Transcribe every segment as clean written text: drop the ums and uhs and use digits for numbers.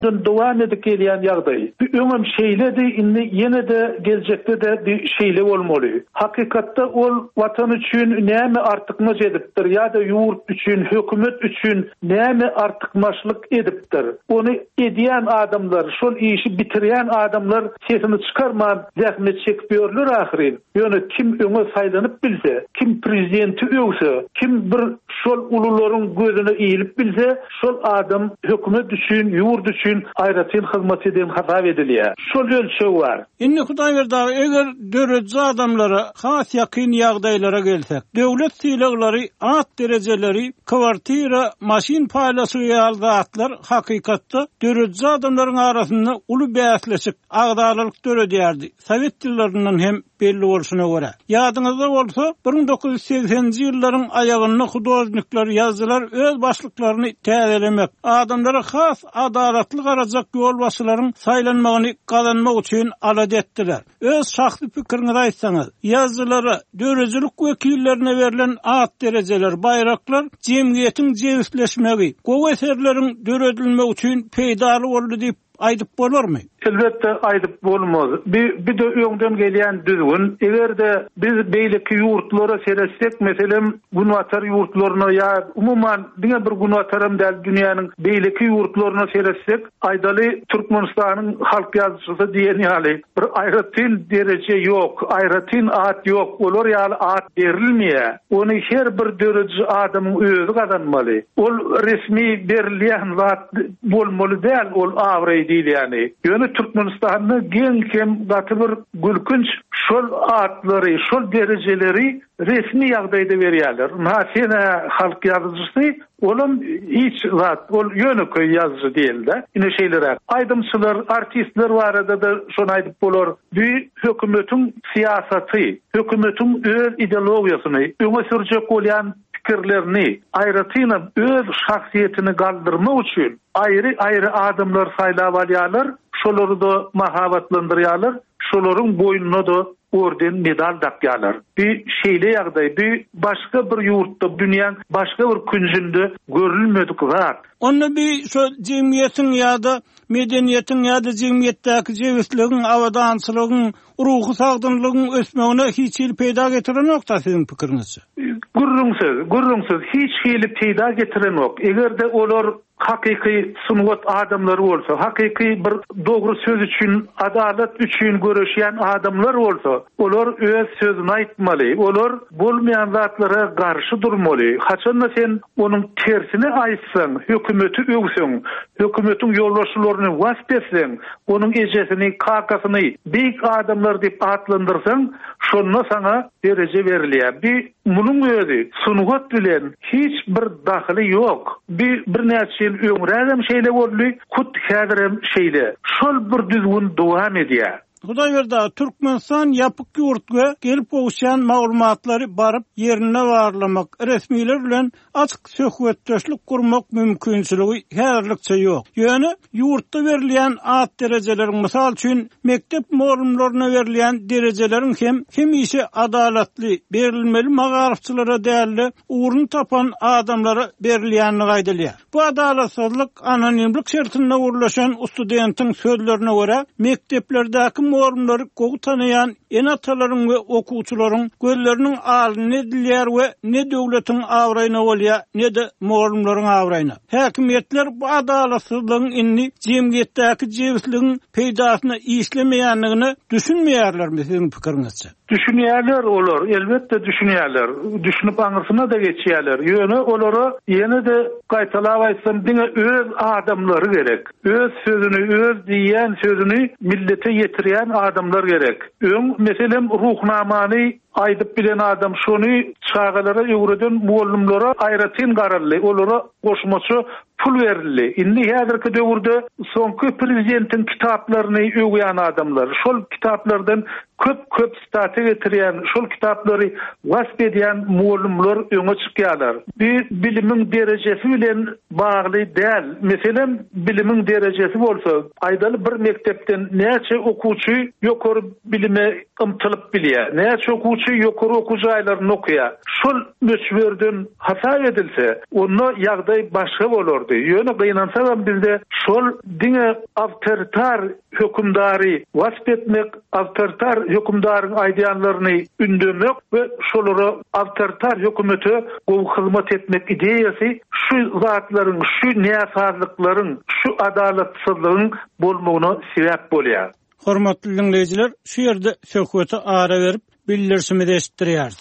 devam edip gelen ýagdaý. Öňem şeýledi, indi ýene de geljekde de bir şeýle bolmaly. Hakykatda ol watan üçin näme artykmaç edipdir ýa-da ýurt üçin, hökümet üçin näme artykmaçlyk edipdir. Onu edýän adamlar, şol işi bitirýän adamlar sesini çykarman zähmet çekipýärler ahyryn. Ýöne kim öňe saýlanyp bilse, kim prezidenti öwse, kim bir şol ulularyň gözüne eýilip bilse, şol adam hökümet üçin, ýurt üçin aýratyn hyzmat eden hasap edilýär. Şol ölçeği bar. Indi Hudaý berdi, eger döredji adamlara has ýakyn ýagdaýlara gelsek, döwlet sylaglary, at derejeleri, kwartira, maşin paýlaşýan zatlar hakykatda döredji adamlaryň arasynda uly bäsleşik agdalyk döredýärdi. Sowet ýyllarynyň hem belli bolşuna görä. Ýadyňyzda bolsa 1980-nji ýyllaryň aýagynda hudojnikler, ýazgylar öz başlyklaryny täzelemek, adamlara has adalatly garajak ýol başlaryň saýlanmagyny kazanmak üçin alad etdiler. Öz şahsy pikiriňizi aýtsaňyz, ýazgylary, dörejilik wekillerine berilen at derejeler, baýraklar jemgyýetiň jewitleşmegi, gowy eserleriň döredilmegi üçin peýdaly boldy diýip aýdyp bolarmy? Elbette aýdyp bolmaz. Bir de öňden gelýän düzgün. Egerde biz beýleki ýurtlara seretsek, meselem Gunwatar ýurtlaryna ýa umuman diňe bir Gunwataram däl dünýäniň beýleki ýurtlaryna seretsek, aýdaly Türkmenistanyň halk ýazgysy diýen ýaly bir aýratyn derece ýok, aýratyn at ýok, olar ýaly at berilmeýär. Onu her bir döredji adamyň özü gazanmaly. Ol resmi berilýän zat bolmaly däl, ol awry diýilýäni. Ýöne Türkmenistanyň geňkem gaty bir gülkünç şol atlary, şol derejeleri resmi ýagdaýda berýärler. Näçe halk ýazgysy olam hiç zat, ol ýöneköy ýazgysy diýildi. Ine şeýlere aýdymçylar, artistler barada da şonu aýdyp bolar. Bir hökümetiň siýasaty, hökümetiň öz ideologiýasyny, öňe sürjek bolýan pikirlerini, aýratyna öz şahsiýetini galdyrmak üçin aýry adamlar saýlap alýarlar, şolary da mahabatlandyrýarlar, şolaryň boýnuna da orden medal dakýarlar. Bir şeýle ýagdaý, bir başga bir ýurtda, dünýäň başga bir künjünde görülmedik zat. Onu bir şu jemgyýetiň ýa-da medeniýetiň ýa-da jemgyýetdäki jewitligiň, awadançylygyň, ruhy sagdynlygyň ösmegine hiç ýyl peýda getiren nokta siziň pikiriňizçe? Gurrunsyz hiç ýyl peýda getiren ok. Egerde olar hakyky sunwat adamlary bolsa, hakyky bir dogry söz üçin, adalet üçin göreşýän adamlar bolsa, olar öz sözüni aýtmaly, olar bolmaýan zatlara garşy durmaly. Haçan da sen onuň tersini aýtsaň, hökümeti öwseň, hökümetiň ýolbaşçylaryny waspeseň, onuň ejesini, kakasyny beýik adamlar diýip atlandyrsaň, şonda saňa dereje berilýär. Munyň özi sunwat bilen hiç bir daxily ýok. Bir näçe öňrägem şeýle boldy, kut häzirem şeýle. Şol bir düzgün dowam edýär. Hudaý berdi, Türkmenistan ýapyk ýurtga gelip gowşan maglumatlary baryp ýerine barlamak, resmiler bilen açyk söhbetdeşlik gurmak mümkinçiligi häzirlikçe ýok. Ýöne ýurtda berilýän at derejeleriň, mysal üçin mektep maglumatlaryna berilýän derejeleriň hem işi adalatly berilmeli, magarifçylara däli uğrun tapan adamlara berilýänini gaýdalýar. Bu adalatsızlyk anonimlik şertinde uğurlaşan studentin sözlerine göre mekteplerdäki morumlary gowy tanayan enatalaryň we okuwçylaryň gözleriniň alyny edilýär we ne döwletiň awraýyna bolýar, ne de morumlaryň awraýyna. Häkimetler bu adalatsızlygyň inni jemgyýetdäki jewitligiň peýdasyna işlemeýänligini düşünmeýärlermi siziň pikiriňizçe? Düşünýärler olar, elbetde düşünýärler. Düşünüp aňyrsına da geçýärler. Ýöne olara ýene de gaýtalap aýtsam, diňe öz adamlary gerek. Öz sözüni, öz diýen sözüni millete ýetirýän adamlar gerek. Meselem ruhnamany aýdyp bilen adam şonu çağalara öwreden muallimlere aýratyn garally, olara goşmaçy pul berildi. Indi häzirki döwürde soňky prezidentiň kitaplaryny öwýän adamlar, şol kitaplardan köp staty getirýän, şol kitaplary wasp edýän muallimler öňe çykýarlar. Bir bilimiň derejesi bilen bagly däl. Meselem bilimiň derejesi bolsa, aýdaly bir mektepden näçe okuwçy ýokary bilime ymtylyp bilýär. Näçe okuwçy okuwçy ýokary okuw jaýlaryny okuýa. Şol möçberden hata edilse, onu ýagdaý başga bolardy. Ýöne gynansa bizde şol diňe awtoritar hökümdary wasp etmek, awtoritar hökümdaryň aýdýanlaryny ündemek we şolary awtoritar hökümete gowy hyzmat etmek ideýasy şu zatlaryň, şu näsazlyklaryň, şu adalatsyzlygyň bolmagyna sebäp bolýar. Hormatly dinleýijiler, şu ýerde söhbeti ara berip bildirişimi eşitdirýär.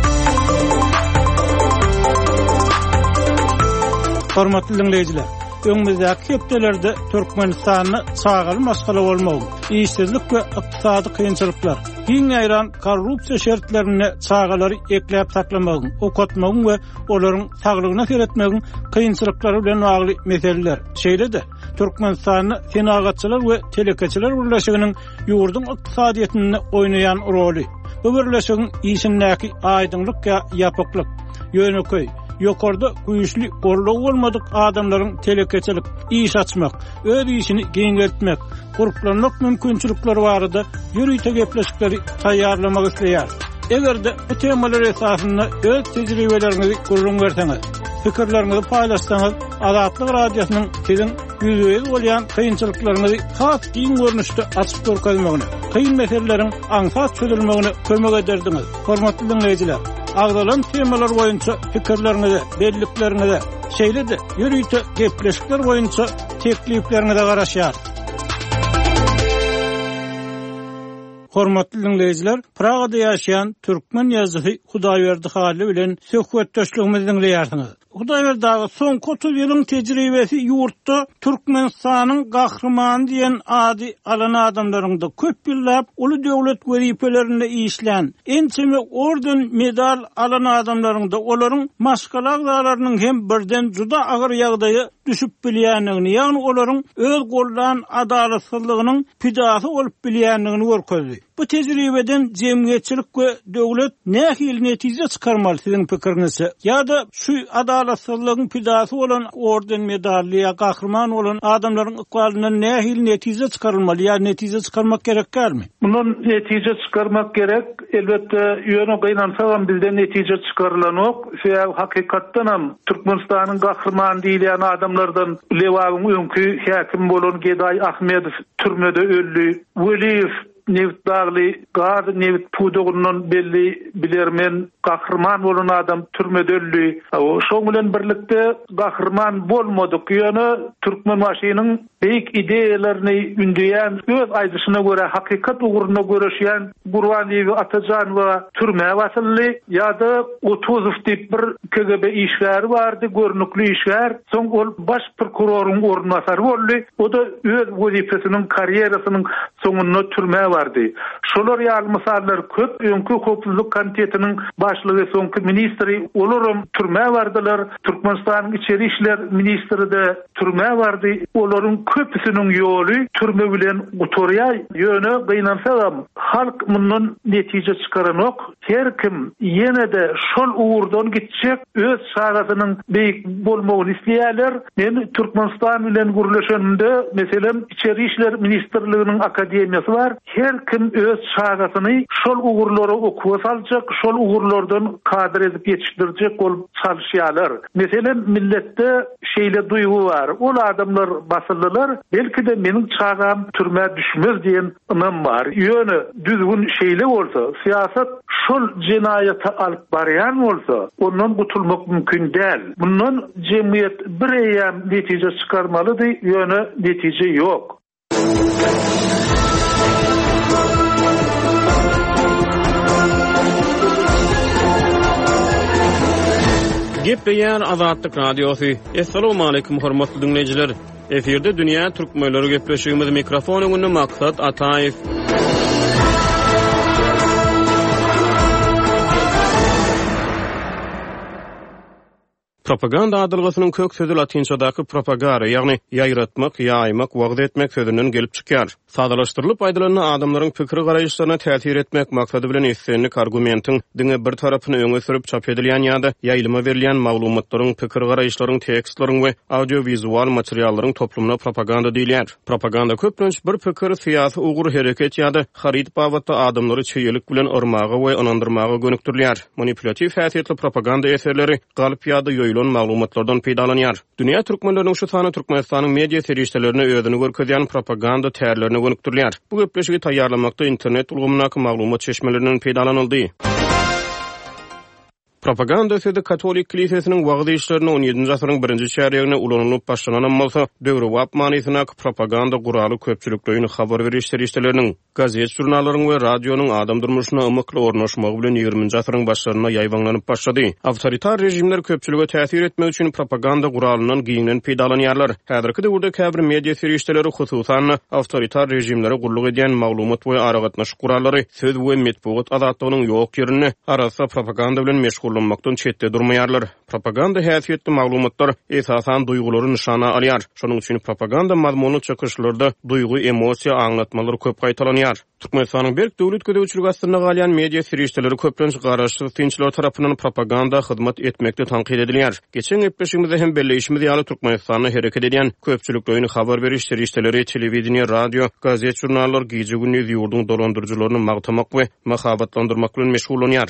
Hormatly dinleýijiler, öňümüzdäki hepdelerde Türkmenistanyny çağaly masgala bolmagy, işsizlik we ykdysady kynçylyklar, giň aýran korrupsiýa şertlerini çağalary ekläp saklamagyň, okutmagyň we olaryň saglygyna seretmegiň kynçylyklary bilen bagly meseleler. Şeýle-de Türkmenistanyny senagatçylar we telekeçiler birleşiginiň ýurdun ykdysadyetini oýnaýan roly. Bu birleşigiň işindäki aýdynlyk ýa ýapyklyk, ýöneköý, ýokarda güýçli gorluk bolmadyk adamlaryň telekeçilik, iş açmak, öz işini geňeltmek, guruplanmak mümkinçilikleri barada ýürüýte gepleşikleri taýýarlamak isleýär. Egerde bu temalar esasynda öz tejribelerini gurrun berseňiz, pikirlerinizi paýlaşsaňyz, Azatlyk radiosynyň sizin ýüzüňiz bolýan kynçylyklaryňyzy has giň görnüşde açyp görkezmegine, kyn meseleleriň aňsat çözülmegine kömek ederdiňiz. Hormatly dinleýijiler, agdalan temalar boýunça pikirlerinizi, belliklerinizi, şeýle-de ýürüýte gepleşikler boýunça tekliplerinizi garaşýar. Hormatly dinleýijiler, Pragada ýaşaýan türkmen ýazgy Hudaýberdi Haly bilen söhbetdeşligimizi dinleýärsiňiz. Hudaýberdi soňky 30 ýylyň tejribesi ýurtda Türkmenistanyň gahrymany diýen ady alan adamlaryňda köp ýyllap uly döwlet wezipelerinde işlän, ençeme orden medal alan adamlaryňda olaryň maşgalaglarynyň hem birden juda agyr ýagdaýa düşüp bilýänligini, ýagny olaryň öz gollan adalatsyzlygynyň pidasy bolup bilýänligini görkezdi. Bu tejribeden jemgyýetçilik we döwlet nähil netije çykarmaly siziň pikiriňizçe? Ýa-da şu adalatsyzlygyň pidasy bolan orden medally ýa gahrman bolan adamlaryň ykbalyndan nähil netije çykarylmaly ýa netije çykarmak gerekmi? Bunun netije çykarmak gerek. Elbette ýöne gynansa bizde netije çykarylan ok. Şeýle hakykatdan ham Türkmenistanyň gahrman diýilen adamlardan Lewagyň öňkü häkim bolan Geday Ahmedow türmede öldü. Weliýew Nevt Dağlı, Gaz Nevt Pudoğunun belli bilermen gahrman bolan adam türmede öldü. Şoň bilen birlikde gahrman bolmadyk. Ýöne Türkmen maşynyň beýik ideýalaryny ündeýän, öz aýdyşyna görä hakykat ugruna göreşýän Gurwaniýew Atajanova türme wasylly ýa-da Otuzow diýip bir KGB işgäri bardy, görnükli işgär. Soň ol baş prokuroryň ornmasary boldy. O da öz wezipesiniň karýerasynyň soňuna türme bardy. Şolar ýalmysallar köp, öňkü howpsuzlyk komitetiniň başlygy soňky ministri olaram türme bardylar. Türkmenistanyň içeri işler ministri de türme bardy. Olaryň köpüsiniň ýoly türme bilen gutorýar. Ýöne gynansa halk mundan netije çykaranok. Her kim ýene-de şol uğurdan gitjek, öz şagatynyň beýik bolmagyny isleýärler. Men Türkmenistan bilen gurulşanda meselem içeri işler ministrliginiň akademiýasy bar. Her kim öz şagatyny şol uğurlary okuwa saljak, şol uğurlardan kadr edip ýetişdirjek bolup çalışýarlar. Meselem milletde şeýle duýgu bar. Ol adamlar basyldylar. Belki de meniň çağam türme düşmez diýen ynam bar. Ýöne düzgün şeýle bolsa, siýasat şol jenaýaty alyp barýan bolsa, ondan gutulmak mümkin däl. Bundan jemgyýet bir eýam netije çykarmalydy, ýöne netije ýok. Gepleýän Azatlyk radiosy. Assalamu alaykum hormatly dinleýijiler. Eferde dünýä türkmenleri gepleşigimiz mikrofon öňünde maksat Ataýew. Propaganda adylgysynyň kök sözi latinçadaky propagare, ýagny ýaýratmak, ýaýmak, wagt etmek sözünden gelip çykýar. Sadalaşdyrylyp aýdylanan adamlaryň pikir garaýşlaryna täsir etmek maksady bilen islenlik argumentiň diňe bir tarapyny öňe sürüp çap edilýän ýa-da ýaýlyma berilýän maglumatlaryň, pikir garaýşlaryň, tekstlaryň we audio-wizual materiallaryň toplumuna propaganda diýilýär. Propaganda köplenç bir pikir, syýasy ugur hereket ýa-da harit babatda adamlary çeýelik bilen ormaga we onandyrmaga gönükdirilýär. Manipulativ häsiýetli propaganda eserleri galyp ýa-da ýoýulan maglumatlardan peýdalanýar. Dünýä türkmenläriniň şu sany Türkmenistanyň media serişdelerine özüni görkezýän propaganda täýärlerine gönükdirilýär. Bu gepleşigi taýýarlamakda internet ulgamynaky maglumat çeşmelerinden peýdalanyldy. Propaganda sözü Katolik kilisesiniň wagdy işlerini 17-nji asyryň 1-nji çäregine ulanylyp başlanan bolsa, döwri wap manysyna propaganda guraly köpçüliklerini habar beriş serişdeleriniň, gazet jurnallaryň we radionyň adam durmuşyna ymykly ornaşmagy bilen 20-nji asyryň başlaryna ýaýwanlanyp başlady. Awtoritar rejimler köpçülüge täsir etmek üçin propaganda guralynyň giňinden peýdalanýarlar. Häzirki döwürde käbir media serişdeleri hususan awtoritar rejimlere gulluk edýän maglumat we aragatnaş gurallary söz we medeniýet azatlygynyň ýok ýerini arasa propaganda bilen meşgullanmakdan çetde durmaýarlar. Propaganda häsiýetli maglumatlar esasan duýgulary nişana alýar. Şonuň üçin propaganda mazmunly çykyşlarda duýgu, emosiýa aňlatmalary köp gaýtalanýar. Türkmenistanyň berk döwlet gödäwçilik astyna galýan media serişdeleri köplenç garaşly tinçler tarapyndan propaganda hyzmat etmekde tanqid edilýär. Geçen gepleşigimizde hem belleşimiz ýaly Türkmenistanyň hereket edýän köpçüliklerini habar beriş serişdeleri, telewizioniýa, radio, gazet, jurnallar, gije gündüz ýurdun dolandyrjylaryny magtamak we mahabatlandyrmak bilen meşgullanýar.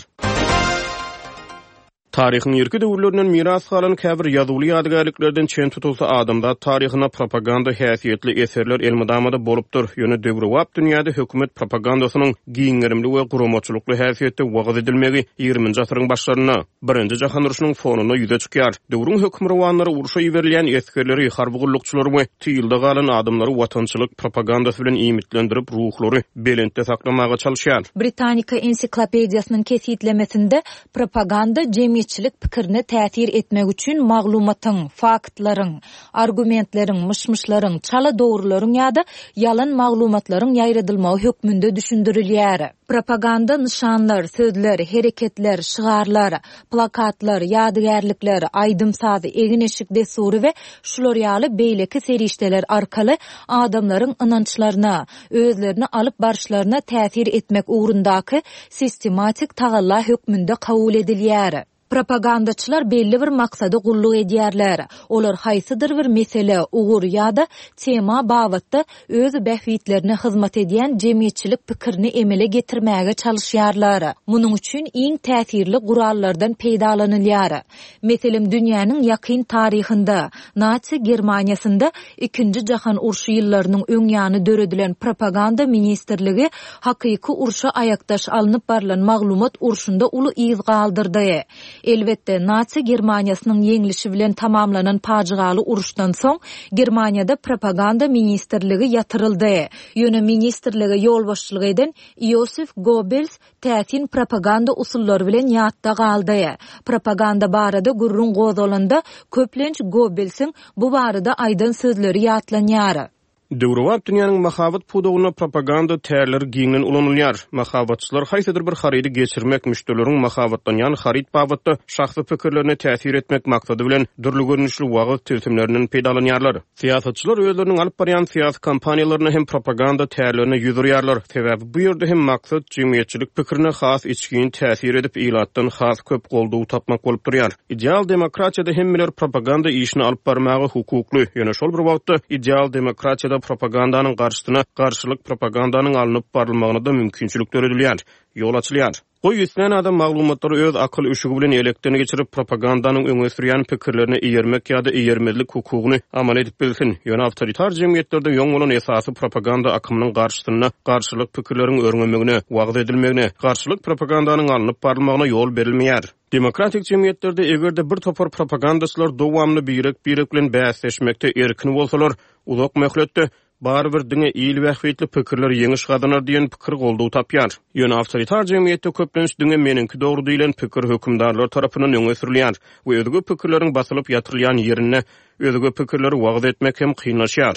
Tarihin ýerki döwürlerinden miras galan käbir ýazyly ýadygärliklerden çen tutulsa adamda taryhyna propaganda häsiýetli eserler elmydamada bolupdyr. Ýöne döwri wap dünýäde hökümet propagandasynyň giňerimli we guramaçylykly häsiýetde wagt edilmegi 20-nji asyryň başlaryna, 1-nji jahan uruşynyň fonuny ýüze çykýar. Döwrüň hökümranlary uruşa ýeberilýän eskerleri, harbygulykçylary we tyýylda galan adamlary watançylyk propagandasy bilen imitlendirip ruhlary belentde saklamaga çalyşýar. Britannica ensiklopediýasynyň kesitlemesinde propaganda cemiyetçilik pikirini täsir etmek üçin maglumatyň, faktlaryň, argumentlaryň, mışmışlaryň, çala dogrularyň ýa-da ýalan maglumatlaryň ýaýradylmagy hökmünde düşündirilýär. Propaganda nişanlar, sözler, hereketler, şygarlar, plakatlar, ýadygärlikler, aýdymsaz, egin eşik desury we şular ýaly beýleki serişdeler arkaly adamlaryň ynançlaryna, özlerini alyp barşlaryna täsir etmek ugrundaky sistematik tagalla hökmünde kabul edilýär. Propagandaçylar belli bir maksady gulluk edýärler. Olar haýsydyr bir mesele, ugur ýa-da tema babatda öz behwitlerine hyzmat edýän jemgyýetçilik pikirini emele getirmäge çalyşýarlar. Munyň üçin iň täsirli gurallardan peýdalanylýar. Meselem dünýäniň ýakyn taryhynda Nazi Germaniýasynda 2-nji jahan urşy ýyllarynyň öňýany döredilen propaganda ministrligi hakyky urşa aýakdaş alınıp barlan maglumat urşunda uly iz galdyrdy. Elbette Nazi Germaniýasynyň ýeňlişi bilen tamamlanan paçygaly uruşdan soň Germaniýada propaganda ministrligi ýatyryldy. Ýöne ministrlige ýolbaşçylyk eden Josef Goebbels täsin propaganda usullary bilen ýatda galdy. Propaganda barada gurrun gozalanda köplenç Goebbelsiň bu barada aýdan sözleri ýatlanýar. Döwri wap dünýäniň mahabat pudugyna propaganda täýärleri giňden ulanylýar. Mahabatçylar haýsydyr bir harydy geçirmek, müşterileriň mahabatdan ýani haryt babatda şahsy pikirlerine täsir etmek maksady bilen dürli görnüşli wagt tüýsümlerinden peýdalanýarlar. Siýasatçylar özlerini alyp barýan siýasy kampaniýalaryna hem propaganda täýärlerine ýüzürýärler. Sebäbi bu ýerde hem maksat jemgyýetçilik pikirine has içgin täsir edip ilatdan has köp goldugy tapmak bolup durýar. Ideal demokratiýada hemmeler propaganda işini alyp barmagy hukukly. Ýöne şol bir wagtda ideal demokratiýada propagandanyň garşysyna garşylyk propagandanyň alınıp barylmagyna da mümkinçilik töredilýär, ýol açylýar. Goý ýetlen adam maglumatlary öz akyl üşügi bilen elekden geçirip propagandanyň öňe sürýän pikirlerini iýermek ýa-da iýermezlik hukugyny amal edip bilsin. Ýöne awtoritar jemgyýetlerde ýoň bolan esasy propaganda akymynyň garşysyna garşylyk pikirleriň örngemegine, wagt edilmegine, garşylyk propagandanyň alınıp barylmagyna ýol berilmeýär. Demokratik jemgyýetlerde egerde bir topar propagandaçylar dowamly birek bilen bäsleşmekde erkin bolsalar, uzak möhletde barbyr diňe ýyl wähwetli pikirler ýeňi şygadynar diýen pikir goldugy tapýar. Ýöne awtoritar jemgyýetde köplenç diňe meniki dogry diýilen pikir hökümdarlar tarapyndan öňe sürilýär we özgü pikirleriň basylyp ýatyrylýan ýerine özgü pikirleri wagt etmek hem kynlaşýar.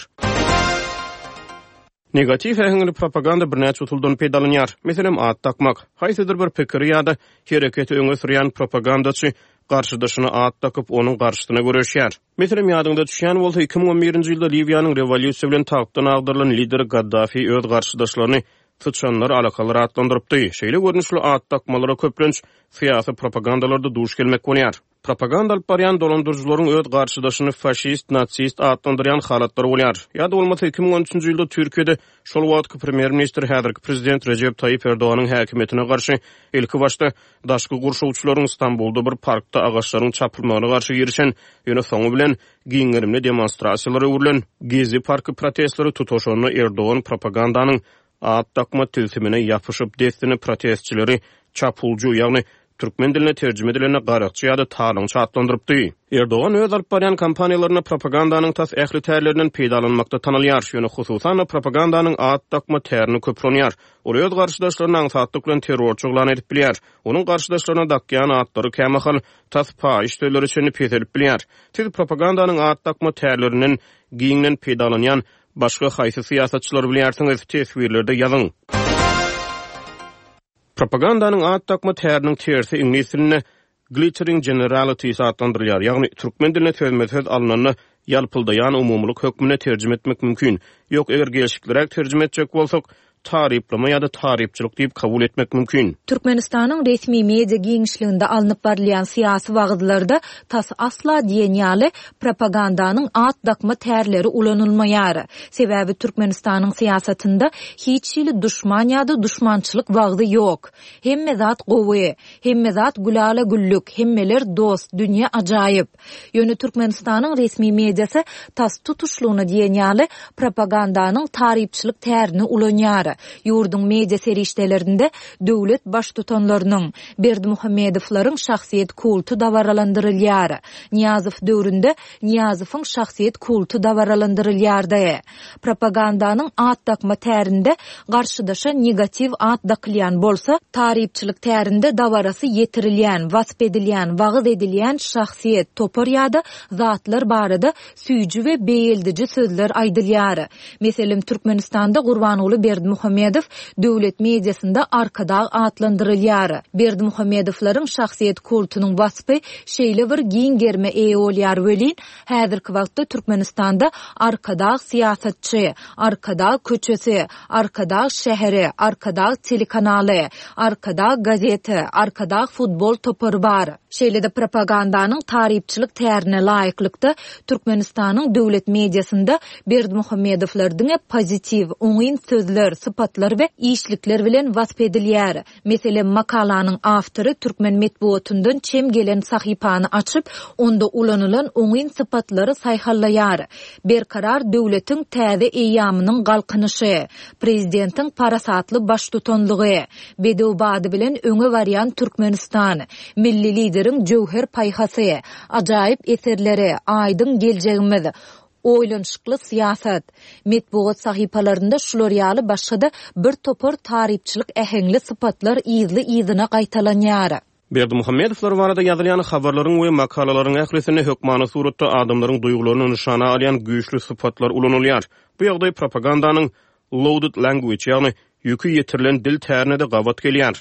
Negativ ähli propaganda bir näçe utuldan peýdalanýar. Meselem ad takmak, haýsydyr bir pikir ýa-da hereketi öňe sürýän propagandaçy garşydaşyny at takyp onuň garşysyna göreşýär. Meselem ýadyňda düşýän bolsa 2011-nji ýylda Libiýanyň rewolýusiýa bilen tagtdan lider Gaddafi öz garşydaşlaryny Sıçanlar alakalar atlandırıpdy. Şeýle görnüşli at takmalara köplenç syýasy propagandalarda duş gelmek bolýar. Propaganda alyp barýan dolandyrjylaryň öz garşydaşyny faşist, natsist atlandyrýan halatlary bolýar. Ýa-da bolmasa 2013-nji ýylda Türkiýede şol wagtky premier minister häzirki prezident Recep Tayyip Erdoğanyň häkimetine garşy ilki başda daşky gurşawçylaryň İstanbulda bir parkda agaçlaryň çapylmagyna garşy girişen ýöne soňu bilen giňerimli demonstrasiýalary öwrülen Gezi parky protestlary tutuşanyny Erdoğan propagandanyň at takma tilsimine yapışıp destini protestçileri çapulcu ýagny türkmen diline terjime edilen garakçy ýa-da talançy atlandyrıpdy. Erdoğan öz alyp barýan kampaniýalaryna propagandanyň tas ähli tärlerinden peýdalanmakda tanylýar. Ýöne hususan propagandanyň at takma tärini köplenýär. Ol öz garşydaşlaryny aňsatlyk bilen terrorçy glan edip bilýär. Onuň garşydaşlaryna dakýan atlary kämahal tas paýyş töleri üçin peýdelip bilýär. Tiz propagandanyň at takma tärlerinden giňden peýdalanýan başga haýsy syýasatçylar bilýärsiňiz tesbirlerde ýazyň. Propagandanyň at takma täriniň tersi ingliz diline glittering generalities adlandyrylýar. Ýagny türkmen diline sözmesiz alynany ýalpyldaýan umumlyk hökmüne terjime etmek mümkin. Ýok eger gelişiklerek terjime etjek bolsak tariplama ýa-da taripçilik diýip kabul etmek mümkin. Türkmenistanyň resmi media giňişliginde alınıp barýan syýasy wagtlarda tas asla diýen ýaly propagandanyň at dakma tärleri ulanylmaýar. Sebäbi Türkmenistanyň syýasatynda hiç ýyly düşman ýa-da düşmançylyk wagty ýok. Hemme zat gowy, hemme zat gülala güllük, hemmeler dost, dünýä ajaýyp. Ýöne Türkmenistanyň resmi mediasy tas tutuşlugyny diýen ýaly propagandanyň taripçilik tärini ulanýar. Ýurdun media serişdelerinde döwlet baş tutanlarynyň Berdimuhammedowylaryň şahsiýet kultu dawaralandyrylýar. Niýazow döwründe Niýazowyň şahsiýet kultu dawaralandyrylýardy. Propagandanyň at dakma tärinde garşydaşa negativ at daklyan bolsa, taripçilik tärinde dawarasy ýetirilýän, wasp edilýän, wagyz edilýän şahsiýet topar ýa-da zatlar barada süýjü we beýildici sözler aýdylýar. Meselem Türkmenistanda Gurbanuly Berdimuhammedow döwlet mediasynda arkada atlandyrylýar. Berdimuhammedowlaryň şahsiýet kultunyň waspy şeýle bir giň germe eýe bolýar welin häzirki wagtda Türkmenistanda arkada syýasatçy, arkada köçesi, arkada şäheri, arkada telekanaly, arkada gazeti, arkada futbol topary bar. Şeýle de propagandanyň taripçilik tärine laýyklykda Türkmenistanyň döwlet mediasynda Berdimuhammedowlaryň pozitiv, oňyn sözler, sıfatlar we işlikler bilen wasp edilýär. Meselem makalanyň awtory türkmen medeniýetininden çem gelen sahypany açyp, onda ulanylan oňyn sıfatlary saýhallaýar. Berkarar döwletiň täze eýamynyň galkynyşy, prezidentiň parasatly baş tutanlygy, bedowbady bilen öňe barýan Türkmenistan, milli lideriň jowher paýhasy, ajaýyp eserleri, aýdyň geljegimiz, oýlanşykly syýasat, medeniýet sahypalarynda şular ýaly başga bir topar taripçilik ähengli sypatlar ýyzyna gaýtalanýar. Berdimuhammedowlar barada ýazylýan habarlaryň we makalalaryň ählisine hökmany suratda adamlaryň duýgularyny nişana alýan güýçli sypatlar ulanylýar. Bu ýagdaý propagandanyň loaded language ýagny ýükü ýetirilen dil tärini de gawat gelýär.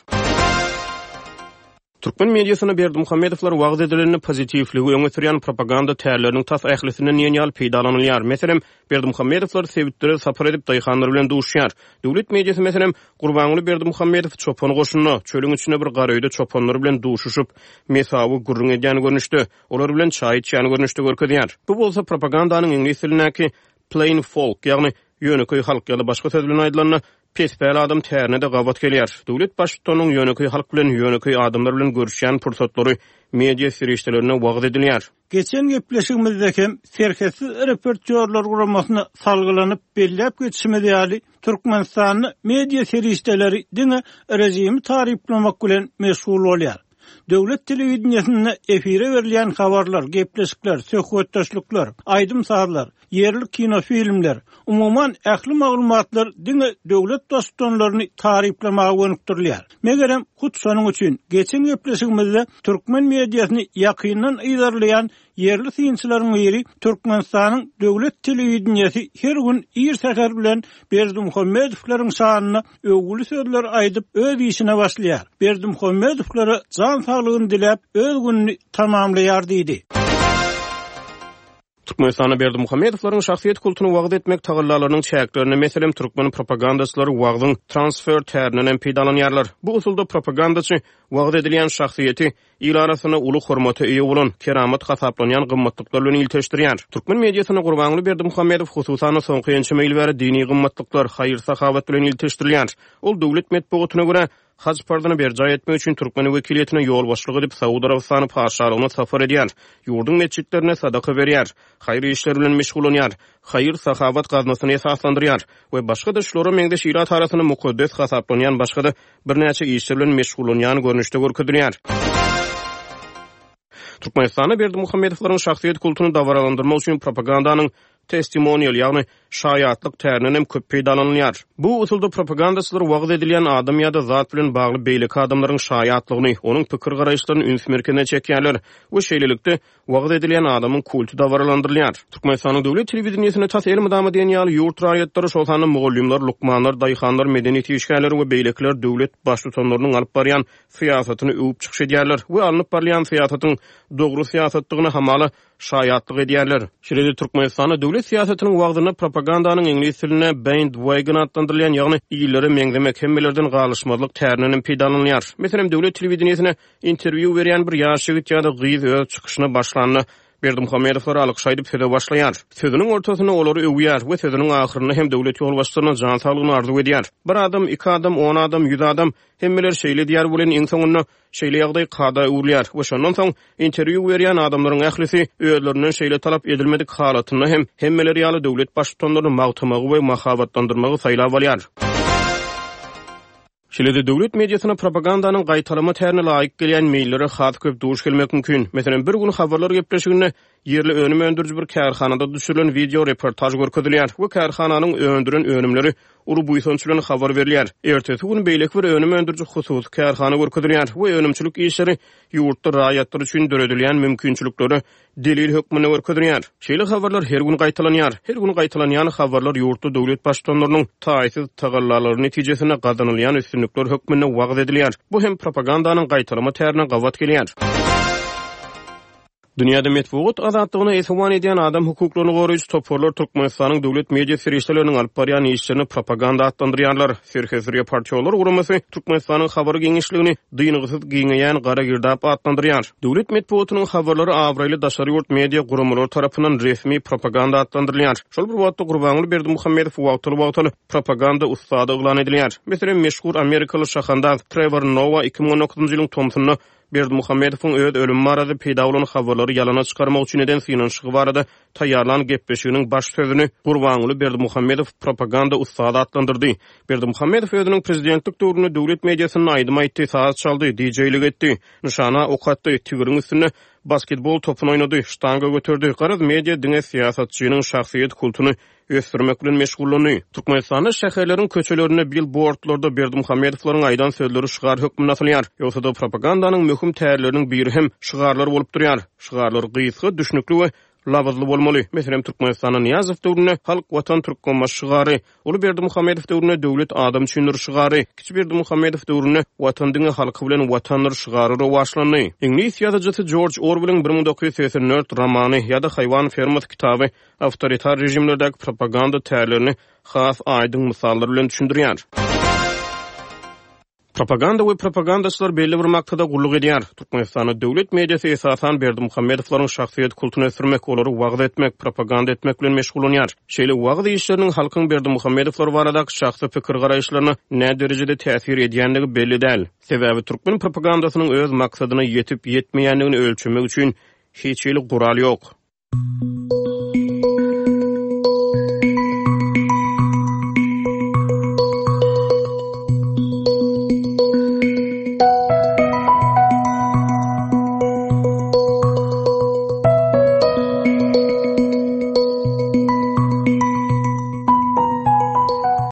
Türkmen mediasyna Berdimuhammedowlar wagz edilenini pozitivligi öňe sürýän propaganda tärleriniň tas ählisine näňal peýdalanylýar. Meselem Berdimuhammedowlar sebitleri sapar edip daýhanlar bilen duşýar. Döwlet mediasy meselem Gurbanuly Berdimuhammedow çopan goşunyny çölüň içine bir garaýda çopanlar bilen duşuşyp mesawy gurrun edýän görnüşde, olar bilen çaý içýän görnüşde görkezýär. Bu bolsa propagandanyň ingliz dilindäki plain folk ýagny ýöneköý halk ýa-da başga söz bilen aýdylanyny pespäli adam tärine de gawat gelýär. Döwlet başçynyň ýöneköý halk bilen ýöneköý adamlar bilen görüşýän pursatlary media serişdelerine wagz edilýär. Geçen gepleşigimizdeki serhesiz reportörler guramasyna salgylanyp bellep geçişimiz ýaly Türkmenistanyň media serişdeleri diňe rejimi tariplemek bilen meşgul bolýar. Döwlet telewizionyny efire berilýän habarlar, gepleşikler, söhbetdaşlyklar, aýdym sahalar, yerli kino filmler, umuman ähli maglumatlar diňe döwlet dostunlaryny tariplemäge gönükdirilýär. Megerem hut şonuň üçin geçen gepleşigimizde türkmen mediasyny ýakyndan ýydarlayan yerli synçylaryň biri Türkmenistanyň döwlet telewizionyasy her gün ir sefer bilen Berdimuhammedowlaryň şanyny öwgüli sözler aýdyp öz işine başlaýar. Berdimuhammedowlara jan saglygyny dilep öz gününi tamamlaýar diýdi. Türkmenistana Berdimuhammedowlaryň şahsiýet kulturyny wagt etmek tagallalarynyň çäklerini meselem türkmen propagandaçylary wagdyň transfer tärininen peýdalanýarlar. Bu usulda propagandaçy wagt edilen şahsiýeti il arasyna uly hormaty eýe bolan keramat hasaplanýan gymmatlyklar bilen ilteşdirýär. Türkmen mediasyna Gurbanly Berdimuhammedow hususan soňky ýençe meýilbäri dini gymmatlyklar, haýyr sahabat bilen ilteşdirilýär. Ol döwlet medeniýetine görä hac pardyny berjay etmek üçin Türkmen wekiliýetine ýol başlygy edip Saudy Arabystany paşalygyna safar edýär. Ýurdun mesçitlerine sadaka berýär, haýyr işleri bilen meşgul bolýar, haýyr sahabat gaznasyny esaslandyrýar we başga da şolary meňde şirat arasyny mukaddes hasaplanýan başga da birnäçe işler bilen meşgul bolýan görnüşde görkezilýär. Türkmenistana Berdimuhammedowlaryň şahsiýet kulturyny dawralandyrmak üçin propagandanyň testimonial ýagny şaýatlyk tärininem köp peýdalanýar. Bu usulda propagandaçylar wagt edilen adam ýa-da zat bilen bagly beýleki adamlaryň şaýatlygyny, onuň pikir garaýşlaryny üns merkezine çekýärler we şeýlelikde wagt edilen adamyň kultu dawralandyrylýar. Türkmenistanyň döwlet telewizionyasynda tasir mydamy diýen ýaly ýurt raýatlary şol sany mugullimler, lukmanlar, daýhanlar, medeniýet işgärleri we beýlekler döwlet başlyklarynyň alyp barýan syýasatyny öwüp çykşydýarlar we alınıp barýan syýasatyň dogry syýasatlygyny hamaly şaýatlyk edýärler. Şeýle Türkmenistanyň döwlet syýasatynyň wagdyna propagandanyň ingliz diline bandwagon adlandyrylýan ýagny ýylary meňzemek hemmelerden galyşmazlyk tärininin peýdalanýar. Meselem döwlet telewizionyasine interwiu berýän bir ýaş ýigit ýa-da gyz öz çykyşyny başlanyny Berdimuhammedowlar alykşaýdyp söze başlaýar. Sözüniň ortasyna olary öwýär we sözüniň ahyryna hem döwlet ýol başçysyna jan saglygyny arzu edýär. Bir adam, 2 adam, 10 adam, 100 adam hemmeler şeýle diýär bolan iň soňunda şeýle ýagdaý kada öwrülýär we şondan soň interwiu berýän adamlaryň ählisi öýlerinden şeýle talap edilmedik halatyny hem hemmeleri ýaly döwlet başçylaryny magtamagy we mahabatlandyrmagy saýlap alýar. Şeýle döwlet mediasyna propagandanyň gaýtalama tärini laýyk gelýän meýillere has köp duş gelmek mümkin. Meselem bir gün habarlar gepleşiginde yerli önüm öndürücü bir kärhanada düşürilen video reportaj görkezilýär. Bu kärhananyň öndüren önümleri uly buýsançylaryna habar berilýär. Ertesi gün beýlek bir önüm öndürücü husus kärhana görkezilýär we önümçilik işleri ýurtda raýatlar üçin döredilen mümkinçilikleri delil hökmüne görkezilýär. Şeýle habarlar her gün gaýtalanýar. Her gün gaýtalanýan habarlar ýurtda döwlet başçylarynyň taýsyz tagallary netijesinde gazanylýan üstünlikler hökmüne wagt edilýär. Bu hem propagandanyň gaýtalama tärini gawat gelýär. Dünyada metbuat azatlygyny eswan edýän adam hukuklaryny goraýjy toporlar Türkmenistanyň döwlet media serişleriniň alyp barýan işlerini propaganda adlandyrýarlar. Serhezriýe partiýalar guramasy Türkmenistanyň habar geňişligini dynygysyz giňeýän gara girdap adlandyrýar. Döwlet metbuatynyň habarlary awraýly daşary ýurt media guramalary tarapyndan resmi propaganda adlandyrylýar. Şol bir wagtda Gurbanly Berdimuhammedow wagtly propaganda ustady eglan edilýär. Meselem meşhur Amerikaly şahandaz Trevor Noah 2019-njy ýylyň Thompsony Berdimuhammedowyň öz ölüm barada peýda bolan habarlary ýalana çykarmak üçin eden synanşygy barada taýýarlan gepleşiginiň baş sözüni Gurbanly Berdimuhammedow propaganda ustady adlandyrdy. Berdimuhammedow özüniň prezidentlik döwründe döwlet mediasyny aýdym aýtdy, saat çaldy, DJ-lik etdi, nişana okatdy, Twitteriň üstüne basketbol topunu oynady, ştanga götürdi. Garaz media diňe siýasatçynyň şahsiýet kulturyny ösdürmek bilen meşgullany. Türkmenistanyň şäherleriň köçelerine billboardlarda Berdimuhammedowlaryň aýdan sözleri şygar hökmüne asylýar. Ýogsa da propagandanyň möhüm täýärleriniň biri hem şygarlar bolup durýar. Şygarlar gysga, düşnükli we labazly bolmaly. Meselem Türkmenistanyň Niýazow döwründe halk watan türkmenma şygary, uly Berdimuhammedow döwründe döwlet adam üçin şygary, kiçik Berdimuhammedow döwründe watan diňe halky bilen watanlar şygary başlany. Ingliz ýazgıçy George Orwell'in 1984 romany ýa-da Haýwan fermasy kitaby awtoritar rejimlerdäki propaganda täýärlerini has aýdyň misallar bilen düşündirýär. Propaganda we propagandaçylar belli bir maksada gulluk edýär. Türkmenistanyň döwlet mediasy esasan Berdimuhammedowlaryň şahsiýet kulturyny ösdürmek, olary wagt etmek, propaganda etmek bilen meşgul bolýar. Şeýle wagt işleriniň halkyň Berdimuhammedowlar baradaky şahsy pikir garaýşlaryna näme derejede täsir edýänligi belli däl. Sebäbi türkmen propagandasynyň öz maksadyna ýetip ýetmeýänligini ölçmek üçin hiç ýyly gural ýok.